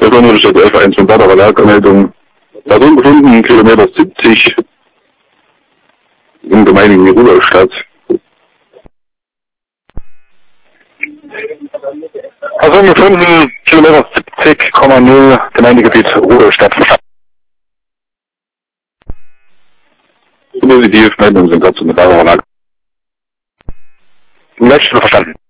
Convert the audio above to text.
Besondere Stadt F1 von Baderer Lagermeldung. Person gefunden, Kilometer 70 im Gemeindegebiet Rudolstadt. Person gefunden, Kilometer 70,0 Gemeindegebiet Rudolstadt. Positiv, Meldungen sind dazu mit Baderer Lagermeldung. Verstanden.